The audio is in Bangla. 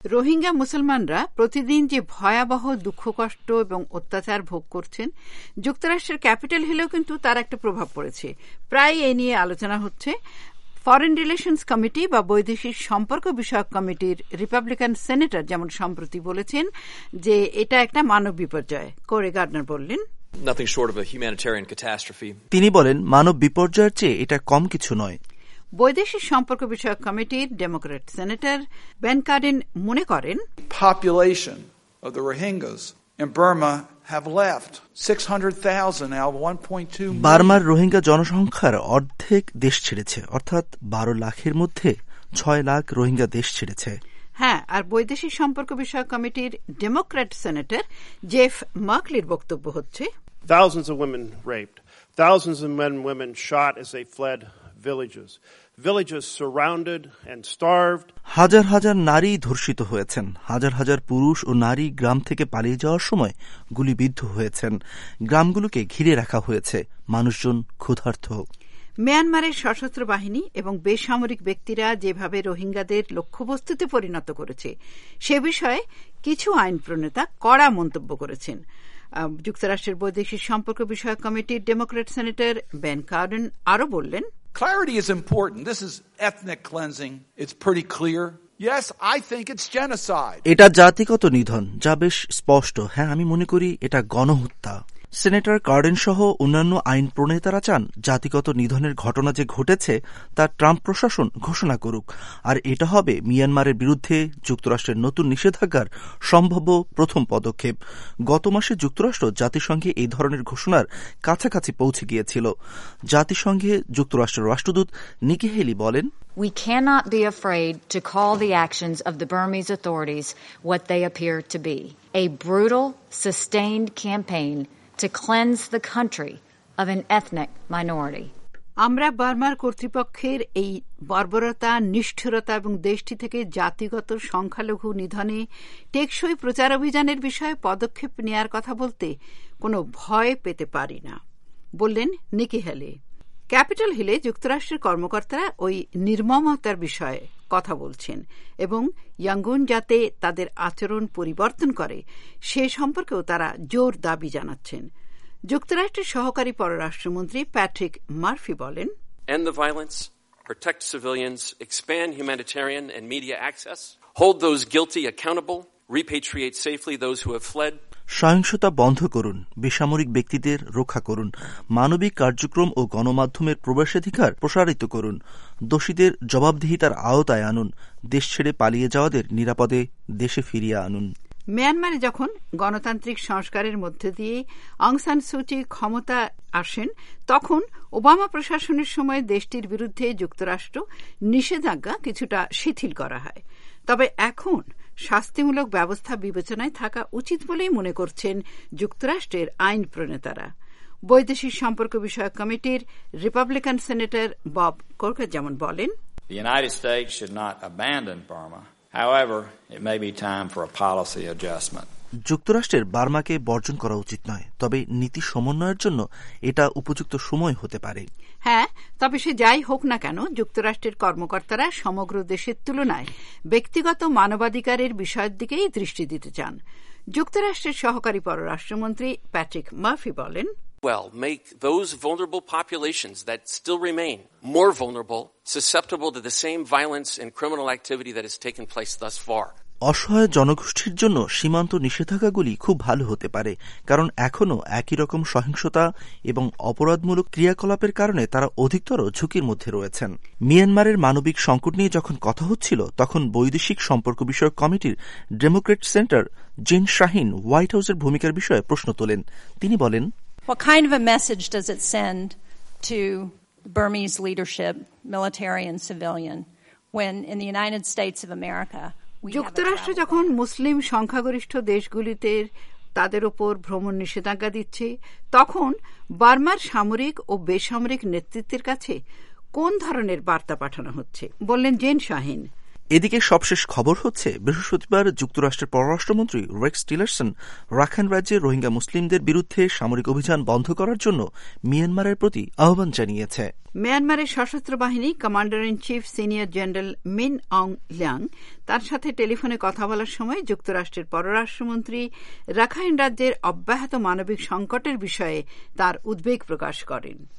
রোহিঙ্গা মুসলমানরা প্রতিদিন যে ভয়াবহ দুঃখ কষ্ট এবং অত্যাচার ভোগ করছেন, যুক্তরাষ্ট্রের ক্যাপিটাল হিলেও কিন্তু তার একটা প্রভাব পড়েছে। প্রায় এ নিয়ে আলোচনা হচ্ছে। ফরেন রিলেশনস কমিটি বা বৈদেশিক সম্পর্ক বিষয়ক কমিটির রিপাবলিকান সেনেটর যেমন সম্প্রতি বলেছেন যে এটা একটা মানব বিপর্যয়। কোরে গার্ডনার বললেন, তিনি বলেন মানব বিপর্যয়ের চেয়ে এটা কম কিছু নয়। বৈদেশিক সম্পর্ক বিষয়ক কমিটির ডেমোক্র্যাট সেনেটর বেন কার্ডেন মনে করেন, population of the Rohingyas in Burma have left 600,000 out of 1.2 million. বার্মার রোহিঙ্গা জনসংখ্যার অর্ধেক দেশ ছেড়েছে, অর্থাৎ 12 লাখের মধ্যে 6 লাখ রোহিঙ্গা দেশ ছেড়েছে। হ্যাঁ, আর বৈদেশিক সম্পর্ক বিষয়ক কমিটির ডেমোক্র্যাট সেনেটর জেফ মার্কলির বক্তব্য হচ্ছে, Thousands of women raped, thousands of men and women shot as they fled villages. Villages surrounded and starved. হাজার হাজার নারী ধর্ষিত হয়েছেন, হাজার হাজার পুরুষ ও নারী গ্রাম থেকে পালিয়ে যাওয়ার সময় গুলিবিদ্ধ হয়েছেন, গ্রামগুলোকে ঘিরে রাখা হয়েছে, মানুষজন ক্ষুধার্ত। মিয়ানমারের সশস্ত্র বাহিনী এবং বেসামরিক ব্যক্তিরা যেভাবে রোহিঙ্গাদের লক্ষ্যবস্তুতে পরিণত করেছে সে বিষয়ে কিছু আইন প্রণেতা কড়া মন্তব্য করেছেন। যুক্তরাষ্ট্রের বৈদেশিক সম্পর্ক বিষয়ক কমিটির ডেমোক্র্যাট সেনেটর বেন কার্ডেন আরও বললেন, Clarity is important. This is ethnic cleansing. It's pretty clear. Yes, I think it's genocide. এটা জাতিগত নিধন, যা বেশ স্পষ্ট। হ্যাঁ, আমি মনে করি এটা গণহত্যা। সেনেটর কার্ডেন সহ অন্যান্য আইন প্রণেতারা চান জাতিগত নিধনের ঘটনা যে ঘটেছে তা ট্রাম্প প্রশাসন ঘোষণা করুক, আর এটা হবে মিয়ানমারের বিরুদ্ধে যুক্তরাষ্ট্রের নতুন নিষেধাজ্ঞার সম্ভাব্য প্রথম পদক্ষেপ। গত মাসে যুক্তরাষ্ট্র জাতিসংঘে এই ধরনের ঘোষণার কাছাকাছি পৌঁছে গিয়েছিল। জাতিসংঘে যুক্তরাষ্ট্রের রাষ্ট্রদূত নিকি হেলি বলেন, We cannot be afraid to call the actions of the Burmese authorities what they appear to be, a brutal, sustained campaign to cleanse the country of an ethnic minority. আমরা বার্মার কর্তৃপক্ষের এই বর্বরতা, নিষ্ঠুরতা এবং দেশটি থেকে জাতিগত সংখ্যালঘু নিধনে টেকসই প্রচার অভিযানের বিষয়ে পদক্ষেপ নেয়ার কথা বলতে কোনো ভয় পেতে পারি না, বললেন নিকি হেলি। ক্যাপিটাল হিলে যুক্তরাষ্ট্রের কর্মকর্তারা ওই নির্মমতার বিষয়ে কথা বলছেন এবং ইয়াঙ্গুন যাতে তাদের আচরণ পরিবর্তন করে সে সম্পর্কেও তারা জোর দাবি জানাচ্ছেন। যুক্তরাষ্ট্রের সহকারী পররাষ্ট্রমন্ত্রী প্যাট্রিক মার্ফি বলেন, End the violence, protect civilians, expand humanitarian and media access, hold those guilty accountable, repatriate safely those who have fled. সহিংসতা বন্ধ করুন, বেসামরিক ব্যক্তিদের রক্ষা করুন, মানবিক কার্যক্রম ও গণমাধ্যমের প্রবেশাধিকার প্রসারিত করুন, দোষীদের জবাবদিহিতার আওতায় আনুন, দেশ ছেড়ে পালিয়ে যাওয়াদের নিরাপদে দেশে ফিরিয়ে আনুন। মিয়ানমারে যখন গণতান্ত্রিক সংস্কারের মধ্যে দিয়ে অং সান সুচি ক্ষমতা আসেন তখন ওবামা প্রশাসনের সময় দেশটির বিরুদ্ধে যুক্তরাষ্ট্র নিষেধাজ্ঞা কিছুটা শিথিল করা হয়। তবে এখন শাস্তিমূলক ব্যবস্থা বিবেচনায় থাকা উচিত বলেই মনে করছেন যুক্তরাষ্ট্রের আইন প্রণেতারা। বৈদেশিক সম্পর্ক বিষয়ক কমিটির রিপাবলিকান সেনেটর বব কোরকার যেমন বলেন, The United States should not abandon Burma. However, it may be time for a policy adjustment. যুক্তরাষ্ট্রের বার্মাকে বর্জন করা উচিত নয়, তবে নীতি সমন্বয়ের জন্য এটা উপযুক্ত সময় হতে পারে। হ্যাঁ, তবে সে যাই হোক না কেন যুক্তরাষ্ট্রের কর্মকর্তারা সমগ্র দেশের তুলনায় ব্যক্তিগত মানবাধিকারের বিষয়ের দিকেই দৃষ্টি দিতে চান। যুক্তরাষ্ট্রের সহকারী পররাষ্ট্রমন্ত্রী প্যাট্রিক মার্ফি বলেন, Well, make those vulnerable populations that still remain more vulnerable, susceptible to the same violence and criminal activity that has taken place thus far. অসহায় জনগোষ্ঠীর জন্য সীমান্ত নিষেধাজ্ঞাগুলি খুব ভালো হতে পারে, কারণ এখনও একই রকম সহিংসতা এবং অপরাধমূলক ক্রিয়াকলাপের কারণে তারা অধিকতর ঝুঁকির মধ্যে রয়েছেন। মিয়ানমারের মানবিক সংকট নিয়ে যখন কথা হচ্ছিল তখন বৈদেশিক সম্পর্ক বিষয়ক কমিটির Democrat senator Jeanne Shaheen White হাউসের ভূমিকার বিষয়ে প্রশ্ন তোলেন। তিনি বলেন, What kind of a message does it send to Burmese leadership, military and civilian, when in the United States of America যুক্তরাষ্ট্র যখন মুসলিম সংখ্যাগরিষ্ঠ দেশগুলিতে তাদের ওপর ভ্রমণ নিষেধাজ্ঞা দিচ্ছে তখন বার্মার সামরিক ও বেসামরিক নেতৃত্বের কাছে কোন ধরনের বার্তা পাঠানো হচ্ছে, বললেন জেন শাহিন। এদিকে সবশেষ খবর হচ্ছে, বৃহস্পতিবার যুক্তরাষ্ট্রের পররাষ্ট্রমন্ত্রী রেক্স টিলারসন রাখাইন রাজ্যে রোহিঙ্গা মুসলিমদের বিরুদ্ধে সামরিক অভিযান বন্ধ করার জন্য মিয়ানমারের প্রতি আহ্বান জানিয়েছে। মিয়ানমারের সশস্ত্র বাহিনী commander in chief senior general Min Aung Hlaing তার সাথে টেলিফোনে কথা বলার সময় যুক্তরাষ্ট্রের পররাষ্ট্রমন্ত্রী রাখাইন রাজ্যের অব্যাহত মানবিক সংকটের বিষয়ে তার উদ্বেগ প্রকাশ করেন।